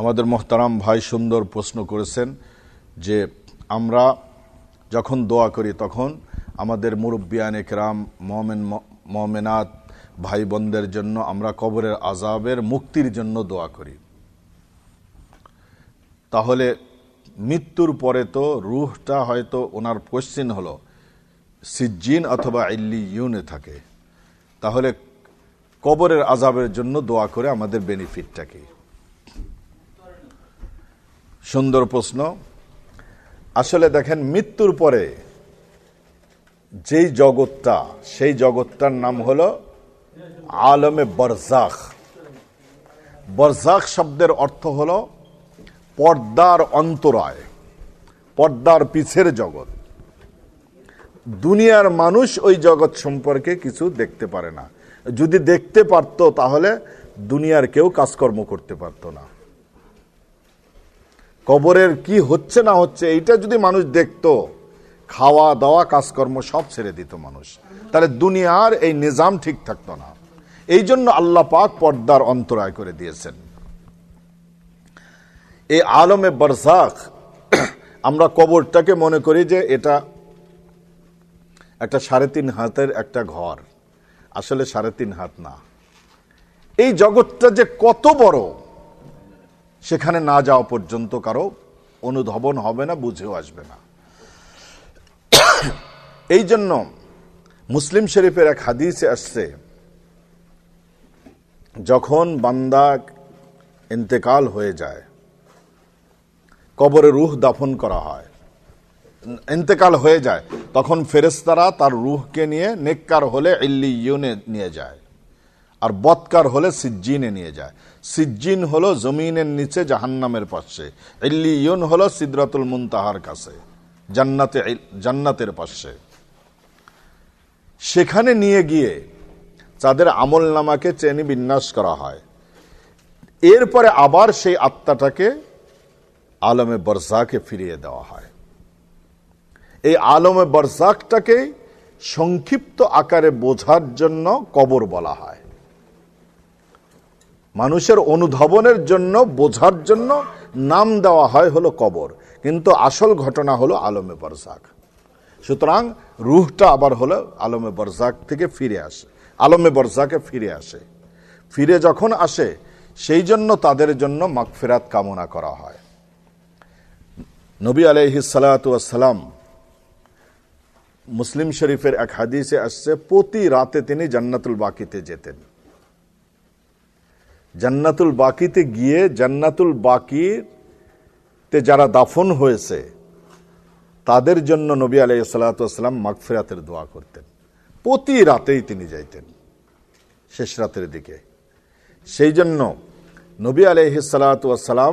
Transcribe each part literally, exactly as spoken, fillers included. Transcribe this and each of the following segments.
আমাদের মোহতারাম ভাই সুন্দর প্রশ্ন করেছেন যে আমরা যখন দোয়া করি তখন আমাদের মুরব্বিয়ানে কেরাম মুমিন মুমিনাত ভাই বোনদের জন্য আমরা কবরের আযাবের মুক্তির জন্য দোয়া করি। তাহলে মৃত্যুর পরে তো রূহটা হয়তো ওনার কোশ্চেন হলো সিজ্জিন অথবা ইল্লিয়ুনে থাকে, তাহলে কবরের আযাবের জন্য দোয়া করে আমাদের বেনিফিটটা কি? সুন্দর প্রশ্ন। আসলে দেখেন, মৃত্যুর পরে যেই জগৎটা, সেই জগৎটার নাম হলো আলমে বরজাখ। বরজাখ শব্দের অর্থ হলো পর্দার অন্তরায়, পর্দার পিছের জগৎ। দুনিয়ার মানুষ ওই জগৎ সম্পর্কে কিছু দেখতে পারে না। যদি দেখতে পারত তাহলে দুনিয়ার কেউ কাজকর্ম করতে পারত না। কবরের কি হচ্ছে না হচ্ছে এইটা যদি মানুষ দেখত, খাওয়া দাওয়া কাজকর্ম সব ছেড়ে দিত মানুষ, তাহলে দুনিয়ার এই নিজাম ঠিক থাকতো না। এই জন্য আল্লাহ পাক পর্দার অন্তরায় করে দিয়েছেন। এই আলমে বরজাখ আমরা কবরটাকে মনে করি যে এটা একটা সাড়ে তিন হাতের একটা ঘর। আসলে সাড়ে তিন হাত না। এই জগৎটা যে কত বড়, সেখানে না যাওয়া পর্যন্ত কারো অনুধাবন হবে না, বুঝেও আসবে না। এই জন্য মুসলিম শরীফের এক হাদিসে আসছে, যখন বান্দা ইন্তেকাল হয়ে যায়, কবরে রূহ দাফন করা হয়, ইন্তেকাল হয়ে যায়, তখন ফেরেশতারা তার রূহকে নিয়ে নেককার হলে ইল্লিয়ুনে নিয়ে যায়, আর বদকার হলে সিজ্জিনে নিয়ে যায়। সিজ্জিন হলো জমিনের নিচে জাহান্নামের পাশে, ইল্লিয়ুন হলো সিদরাতুল মুনতাহার কাছে, জান্নাতে জান্নাতের পাশে। সেখানে নিয়ে গিয়ে তাদের আমল নামাকে শ্রেণী বিন্যাস করা হয়। এরপরে আবার সেই আত্মাটাকে আলমে বরজাখে ফিরিয়ে দেওয়া হয়। এই আলমে বরজাখটাকে সংক্ষিপ্ত আকারে বোঝার জন্য কবর বলা হয়। মানুষের অনুধাবনের জন্য, বোঝার জন্য নাম দেওয়া হয় হলো কবর, কিন্তু আসল ঘটনা হলো আলমে বরজাখ। সুতরাং রূহটা আবার হলো আলমে বরজাখ থেকে ফিরে আসে, আলমে বরজাখে ফিরে আসে। ফিরে যখন আসে, সেই জন্য তাদের জন্য মাগফিরাত কামনা করা হয়। নবী আলাইহিস সালাতু ওয়াস সালাম, মুসলিম শরীফের এক হাদিসে আসছে, প্রতি রাতে তিনি জান্নাতুল বাকিতে যেতেন। জান্নাতুল বাকিতে গিয়ে জান্নাতুল বাকিতে যারা দাফন হয়েছে তাদের জন্য নবী আলাইহিস সালাতু ওয়াস সালাম মাগফিরাতের দোয়া করতেন। প্রতি রাতেই তিনি যাইতেন, শেষ রাতের দিকে। সেই জন্য নবী আলাইহিস সালাতু ওয়াস সালাম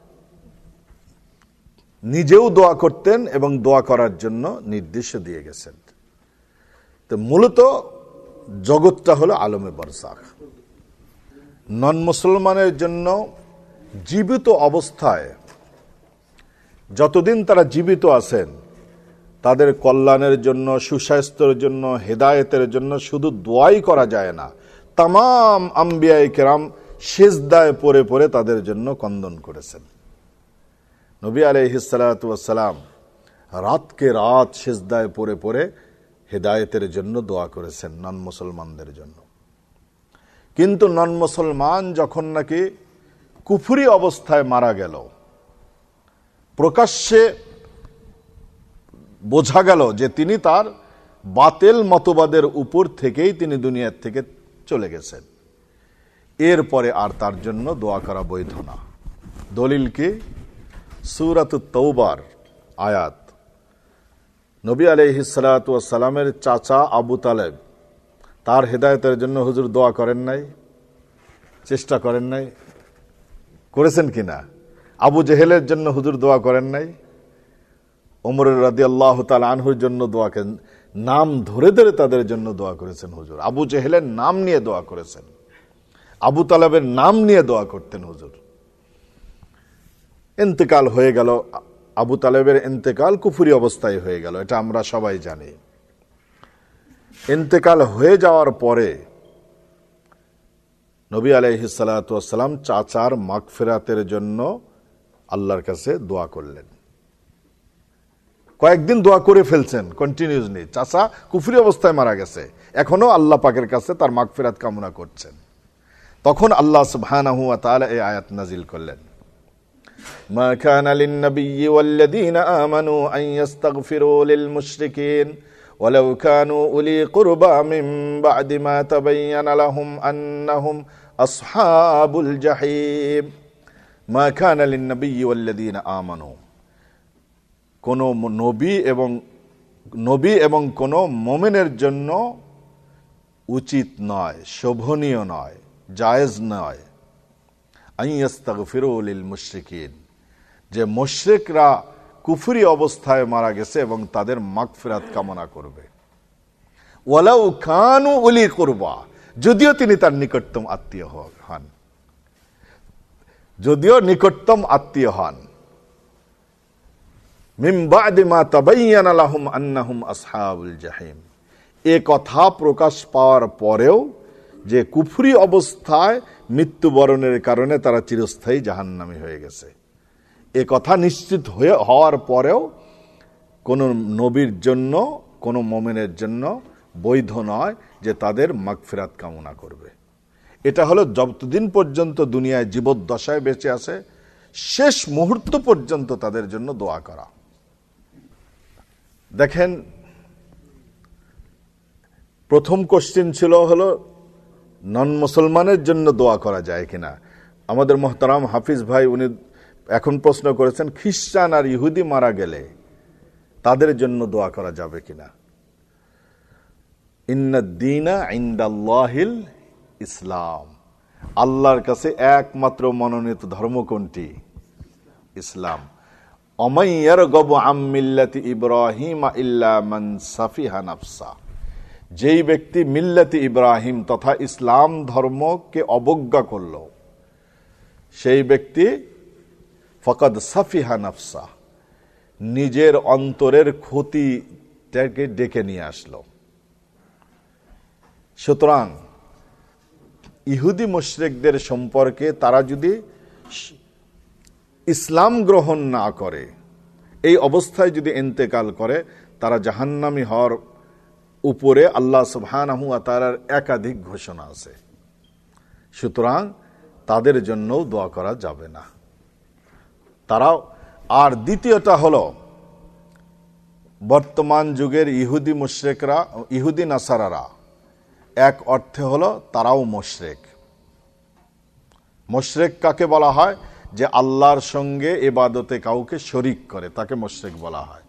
নিজেও দোয়া করতেন এবং দোয়া করার জন্য নির্দেশ দিয়ে গেছেন। তো মূলত জগৎটা হলো আলমে বরজাখ। নন মুসলমানের জন্য জীবিত অবস্থায় যতদিন তারা জীবিত আছেন, তাদের কল্যাণের জন্য, সুস্বাস্থ্যের জন্য, হেদায়েতের জন্য শুধু দোয়াই করা যায় না, তামাম আম্বিয়ায়ে কেরাম সিজদায় পড়ে পড়ে তাদের জন্য কন্দন করেছেন। নবী আলাইহিস সালাতু ওয়াস সালাম রাতকে রাত সিজদায় পড়ে পড়ে হেদায়েতের জন্য দোয়া করেছেন নন মুসলমানদের জন্য। কিন্তু নন মুসলমান যখন নাকি কুফরি অবস্থায় মারা গেল, প্রকাশ্যে বোঝা গেল যে তিনি তার বাতিল মতবাদের উপর থেকেই তিনি দুনিয়ার থেকে চলে গেছেন, এরপরে আর তার জন্য দোয়া করা বৈধ না। দলিল কি? সূরাতুত তাওবার আয়াত। নবী আলাইহিস সালাতু ওয়াস সালামের চাচা আবু তালেব, তার হেদায়েতের জন্য হুজুর দোয়া করেন নাই? চেষ্টা করেন নাই? করেছেন কিনা? আবু জেহেলের জন্য হুজুর দোয়া করেন নাই? ওমর রাদিয়াল্লাহু তাআলা আনহুর জন্য দোয়া করেন, নাম ধরে ধরে তাদের জন্য দোয়া করেছেন হুজুর। আবু জেহেলের নাম নিয়ে দোয়া করেছেন, আবু তালেবের নাম নিয়ে দোয়া করতেন হুজুর। ইন্তেকাল হয়ে গেল, আবু তালেবের ইন্তেকাল কুফরি অবস্থায় হয়ে গেল, এটা আমরা সবাই জানি। ইন্তেকাল হয়ে যাওয়ার পরে নবী আলাইহিস সালাতু ওয়াস সালাম চাচার মাগফিরাতের জন্য আল্লাহর কাছে দোয়া করলেন। কয়েকদিন দোয়া করে ফেলছেন কন্টিনিউসলি, চাচা কুফরি অবস্থায় মারা গেছে, এখনো আল্লাহ পাকের কাছে তার মাগফিরাত কামনা করছেন। তখন আল্লাহ সুবহানাহু ওয়া তাআলা এই আয়াত নাজিল করলেন, মা কানা লিন-নাবিয়্যি ওয়াল্লাযীনা আমানু আন ইস্তাগফিরু লিল-মুশরিকিন ওয়ালাউ কানু উলি কুরবা মিন বা'দি মা তাবায়্যানা লাহুম আন্নাহুম আসহাবুল জাহিম। মা কানা লিন-নাবিয়্যি ওয়াল্লাযীনা আমানু, কোন নবী এবং নবী এবং কোন মুমিনের জন্য উচিত নয়, শোভনীয় নয়, জায়েজ নয়, আন ইস্তাগফিরু লিল মুশরিকিন, যে মুশরিকরা কুফরি অবস্থায় মারা গেছে এবং তাদের মাগফিরাত কামনা করবে। ওয়ালাউ কানু উলি কুরবা, যদিও তিনি তার নিকটতম আত্মীয় হন, যদিও নিকটতম আত্মীয় হন। মিন বা'দি মা তাবায়্যানা লাহুম আন্নাহুম আসহাবুল জাহিম, এ কথা প্রকাশ পাওয়ার পরেও যে কুফরি অবস্থায় মৃত্যুবরণের কারণে তারা চিরস্থায়ী জাহান্নামী হয়ে গেছে, এ কথা নিশ্চিত হয়ে হওয়ার পরেও কোন নবীর জন্য, কোন মুমিনের জন্য বৈধ নয় যে তাদের মাগফিরাত কামনা করবে। এটা হলো যতদিন পর্যন্ত দুনিয়ায় জীবদ্দশায় বেঁচে আছে, শেষ মুহূর্ত পর্যন্ত তাদের জন্য দোয়া করা। দেখেন, প্রথম কোশ্চেন ছিল হলো নন মুসলমানের জন্য দোয়া করা যায় কিনা। আমাদের মোহতারাম হাফিজ ভাই উনি এখন প্রশ্ন করেছেন, খ্রিস্টান আর ইহুদি মারা গেলে তাদের জন্য দোয়া করা যাবে কিনা। ইন্নাদ-দীনা ইনদাল্লাহিল ইসলাম, আল্লাহর কাছে একমাত্র মনোনীত ধর্ম কোনটি? ইসলাম। ওমান ইয়ারগাবু আন মিল্লাতি ইব্রাহিম ইল্লা মান সাফিহা নাফসা, যেই ব্যক্তি মিল্লাতি ইব্রাহিম তথা ইসলাম ধর্মকে অবজ্ঞা করল, সেই ব্যক্তি ফাকাদ সাফিহা নাফসা, নিজের অন্তরের ক্ষতিটাকে ডেকে নিয়ে আসলো। সুতরাং ইহুদি মুশরিকদের সম্পর্কে তারা যদি ইসলাম গ্রহণ না করে, এই অবস্থায় যদি ইন্তেকাল করে, তারা জাহান্নামী হওয়ার উপরে আল্লাহ সুবহানাহু ওয়া তাআলার একাধিক ঘোষণা আছে। সুতরাং তাদের জন্যও দোয়া করা যাবে না। তারাও, আর দ্বিতীয়টা হলো বর্তমান যুগের ইহুদি মুশরিকরা, ইহুদি নাসারারা, এক অর্থে হলো তারাও মুশরিক। মুশরিক কাকে বলা হয়? যে আল্লাহর সঙ্গে ইবাদতে কাউকে শরীক করে, তাকে মুশরিক বলা হয়।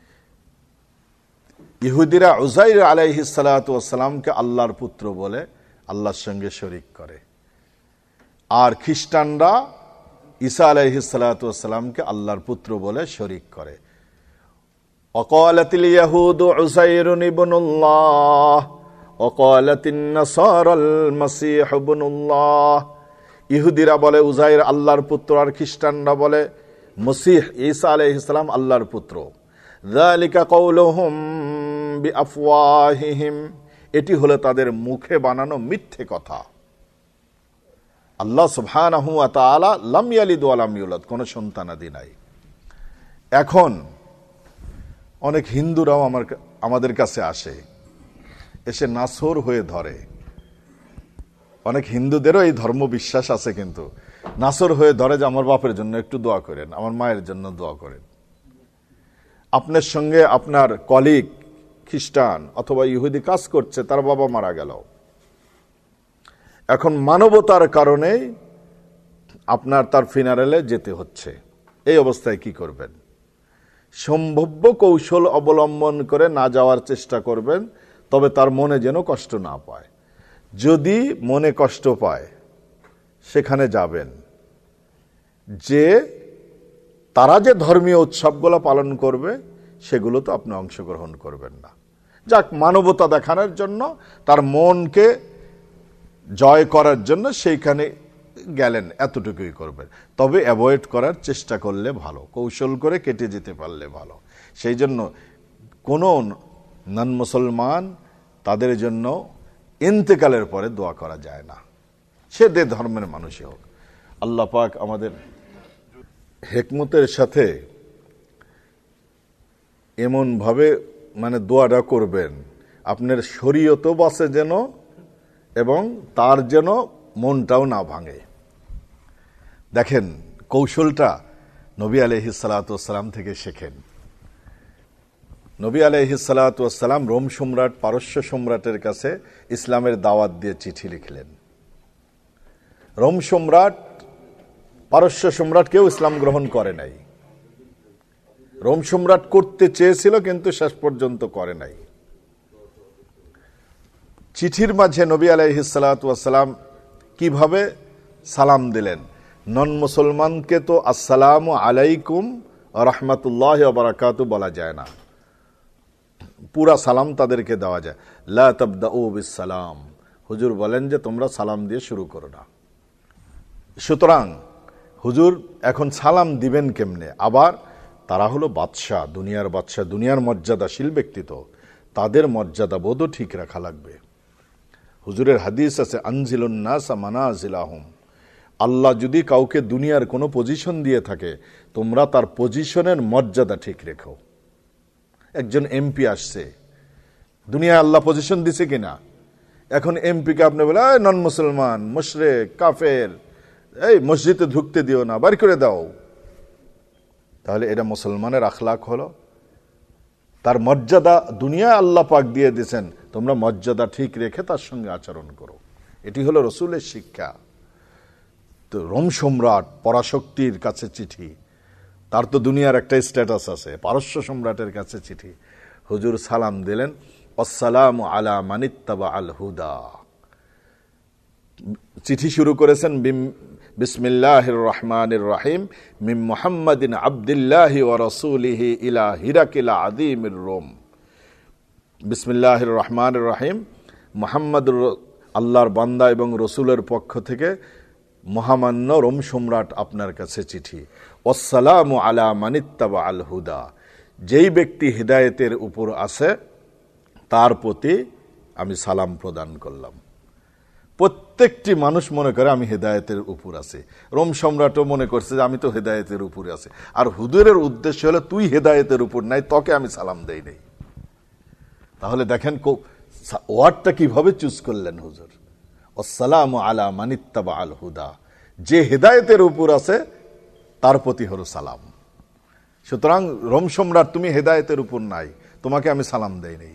ইহুদিরা উযাইর আলাইহিস সালাতু ওয়াস সালামকে আল্লাহর পুত্র বলে আল্লাহর সঙ্গে শরীক করে, আর খ্রিস্টানরা ঈসা আলাইহিস সালাতু ওয়াস সালামকে আল্লাহর পুত্র বলে শরীক করে। ওয়াকালাতিল ইয়াহুদু উযাইরুন ইবনুল্লাহ ওয়াকালাতিন নাসারাল মাসীহ ইবনুল্লাহ, ইহুদিরা বলে উযাইর আল্লাহর পুত্র, আর খ্রিস্টানরা বলে মসীহ ঈসা আলাইহিস সালাম আল্লাহর পুত্র। যালিকা কাউলুহুম বিআফওয়াহিহিম, এটি হলো তাদের মুখে বানানো মিথ্যে কথা। আল্লাহ সুবহানাহু ওয়া তাআলা লাম ইয়ালিদ ওয়া লাম ইউলাদ, কোনো সন্তানাদি নাই। এখন অনেক হিন্দুরাও আমার আমাদের কাছে আসে, এসে নাসর হয়ে ধরে। অনেক হিন্দুদেরও এই ধর্ম বিশ্বাস আছে, কিন্তু নাসর হয়ে ধরে যে আমার বাপের জন্য একটু দোয়া করেন, আমার মায়ের জন্য দোয়া করেন। আপনার সঙ্গে আপনার কলিগ খ্রিস্টান অথবা ইহুদি কাজ করছে, তার বাবা মারা গেল, এখন মানবতার কারণে আপনার তার ফিনারেলে যেতে হচ্ছে। এই অবস্থায় কি করবেন? সম্ভাব্য কৌশল অবলম্বন করে না যাওয়ার চেষ্টা করবেন, তবে তার মনে যেন কষ্ট না পায়। যদি মনে কষ্ট পায় সেখানে যাবেন, যে তারা যে ধর্মীয় উৎসবগুলো পালন করবে সেগুলো তো আপনি অংশগ্রহণ করবেন না। যাক, মানবতা দেখানোর জন্য, তার মনকে জয় করার জন্য সেইখানে গেলেন, এতটুকুই করবেন। তবে অ্যাভয়েড করার চেষ্টা করলে ভালো, কৌশল করে কেটে যেতে পারলে ভালো। সেই জন্য কোনো নন মুসলমান, তাদের জন্য ইন্তেকালের পরে দোয়া করা যায় না। সে যে ধর্মের মানুষই হোক। আল্লাহ পাক আমাদের হিকমতের সাথে এমন ভাবে মানে দোয়াটা করবেন আপনার শরীয়তও বাঁচে যেন এবং তার যেন মনটাও না ভাঙে। দেখেন কৌশলটা নবী আলাইহিস সালাতু ওয়াস সালাম থেকে শেখেন। নবী আলাইহিস সালাতু ওয়াস সালাম রোম সম্রাট পারস্য সম্রাটের কাছে ইসলামের দাওয়াত দিয়ে চিঠি লিখলেন। রোম সম্রাট পারস্য সম্রাট কেউ ইসলাম গ্রহণ করে নাই। রোম সম্রাট করতে চেয়েছিল কিন্তু শেষ পর্যন্ত করে নাই। চিঠির মাঝে নবী আলাইহিস সালাতু ওয়াস সালাম কিভাবে সালাম দিলেন, নন মুসলমানকে তো আসসালামু আলাইকুম রাহমাতুল্লাহি ওয়া বারাকাতুহু বলা যায় না, পুরা সালাম তাদেরকে দেওয়া যায়। লা তাবদাউ বিস সালাম, হুজুর বলেন যে তোমরা সালাম দিয়ে শুরু করো না। সুতরাং হুজুর এখন সালাম দিবেন কেমনে? আবার তারা হলো বাদশাহ, দুনিয়ার বাদশাহ, দুনিয়ার মর্যাদাশীল ব্যক্তিত্ব, তাদের মর্যাদা বোধও ঠিক রাখা লাগবে। হুজুরের হাদিস আছে আনজিলুন নাস মানাজিলাহুম, আল্লাহ যদি কাউকে দুনিয়ার কোনো পজিশন দিয়ে থাকে তোমরা তার পজিশনের মর্যাদা ঠিক রেখো। একজন এমপি আসছে, দুনিয়ায় আল্লাহ পজিশন দিছে কিনা? এখন এমপিকে আপনি বলে নন মুসলমান, মুশরিক, কাফের, এই মসজিদে ঢুকতে দিও না, বাড়ি করে দাও, তাহলে এটা মুসলমানের আখলাক হলো? তার মর্যাদা দুনিয়ায় আল্লাহ পাক দিয়ে দিয়েছেন, তোমরা মর্যাদা ঠিক রেখে তার সঙ্গে আচরণ করো। এটি হলো রসুলের শিক্ষা। তো রোম সম্রাট পরাশক্তির কাছে চিঠি, তার তো দুনিয়ার একটা স্ট্যাটাস আছে, পারস্য সম্রাটের কাছে চিঠি। হুজুর সালাম দিলেন আসসালামু আলা মানিত্তাবা আল হুদা। চিঠি শুরু করেছেন বিসমিল্লাহির রহমানির রহিম মিন মুহাম্মাদিন আবদুল্লাহি ওয়া রাসূলিহি ইলা হিরাকিল আযীমির রোম। বিসমিল্লাহির রহমানির রহিম, মুহাম্মদুর আল্লাহর বান্দা এবং রসুলের পক্ষ থেকে মহামান্য রোম সম্রাট আপনার কাছে চিঠি। আসসালামু আলা মানিত্তাবা আল হুদা, যেই ব্যক্তি হিদায়েতের উপর আছে তার প্রতি আমি সালাম প্রদান করলাম। প্রত্যেকটি মানুষ মনে করে আমি হেদায়েতের উপর আছি। রোম সম্রাটও মনে করছে যে আমি তো হেদায়েতের উপরে আছি, আর হুজুরের উদ্দেশ্য হলো তুই হেদায়েতের উপর নাই, তোকে আমি সালাম দেই নাই। তাহলে দেখেন ওয়ার্ডটা কিভাবে চুজ করলেন হুজুর, আসসালামু আলা মানিত্তাবা আল হুদা, যে হেদায়েতের উপর আছে তার প্রতি হলো সালাম। সুতরাং রোম সম্রাট তুমি হেদায়েতের উপর নাই, তোমাকে আমি সালাম দেই নাই।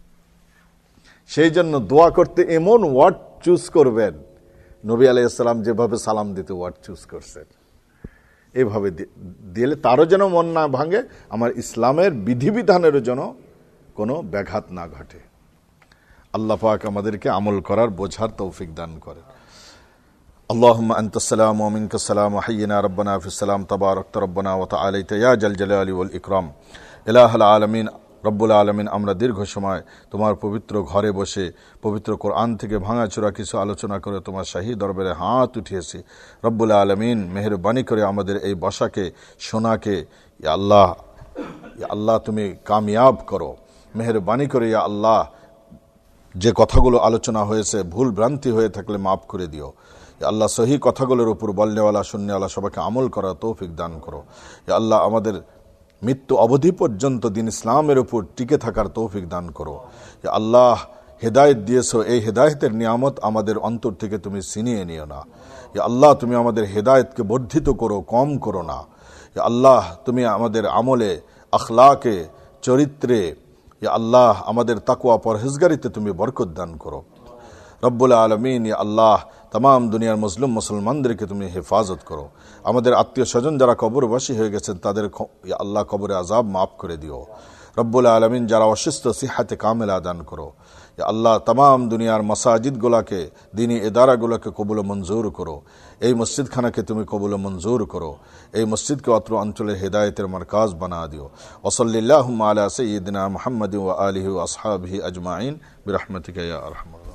সেই জন্য দোয়া করতে এমন ওয়ার্ড চুজ করবেন, নবী আলাইহিস সালাম যেভাবে সালাম দিতে ওয়ার্ড চুজ করছেন, এভাবে দিলে তারও যেন মন না ভাঙে, আমার ইসলামের বিধিবিধানেরও যেন কোনো ব্যাঘাত না ঘটে। আল্লাহ পাক আমাদেরকে আমল করার বোঝার তৌফিক দান করেন। আল্লাহুম্মা আনতাস সালাম ওয়া মিনকাস সালাম ওয়া হাইয়িনা রাব্বানা ফিস সালাম তাবারাকতা রাব্বানা ওয়া তাআলাইতা ইয়া জাল জালালি ওয়াল ইকরাম। ইলাহুল আলামিন, রব্বুল আলামিন, আমরা দীর্ঘ সময় তোমার পবিত্র ঘরে বসে পবিত্র কোরআন থেকে ভাঙাচোরা কিছু আলোচনা করে তোমার শাহী দরবারে হাত উঠিয়েছি। রব্বুল আলামিন, মেহেরবানি করে আমাদের এই বসাকে শোনাকে ইয়া আল্লাহ ইয়া আল্লাহ তুমি কামিয়াব করো। মেহেরবানি করে ইয়া আল্লাহ যে কথাগুলো আলোচনা হয়েছে ভুল ভ্রান্তি হয়ে থাকলে মাফ করে দিও। আল্লাহ সহি কথাগুলোর উপর বলনেওয়ালা শুননেওয়ালা সবাইকে আমল করার তৌফিক দান করো। আল্লাহ আমাদের মৃত্যু অবধি পর্যন্ত দিন ইসলামের উপর টিকে থাকার তৌফিক দান করো। আল্লাহ হেদায়েত দিয়েছো, এই হেদায়েতের নিয়ামত আমাদের অন্তর থেকে তুমি ছিনিয়ে নিও না। আল্লাহ তুমি আমাদের হেদায়েতকে বর্ধিত করো, কম করো না। আল্লাহ তুমি আমাদের আমলে, আখলাকে, চরিত্রে, আল্লাহ আমাদের তাকওয়া পরহেজগারিতে তুমি বরকত দান করো। রব্বুল আলামিন, ইয়া আল্লাহ तमाम দুনিয়ার মুসলিম মুসলমানদেরকে তুমি হেফাজত করো। আমাদের আত্মীয় স্বজন যারা কবরবাসী হয়ে গেছেন তাদের ইয়া আল্লাহ কবরে আযাব মাফ করে দিও। রব্বুল আলামিন, যারা অসুস্থ সিহাতে কামেলা দান করো। ইয়া আল্লাহ तमाम দুনিয়ার মাসাজিদগুলোকে, দ্বীনি ইদারাগুলোকে কবুল মঞ্জুর করো। এই মসজিদখানাকে তুমি কবুল মঞ্জুর করো। এই মসজিদকে অত্র অঞ্চলের হেদায়েতের মারকাজ বানা দিও। ওয়াসাল্লাল্লাহু আলা সাইয়্যিদিনা মুহাম্মাদিন ওয়া আলিহি ওয়া আসহাবিহি আজমাইন বিরহমাতিকা ইয়া আরহামার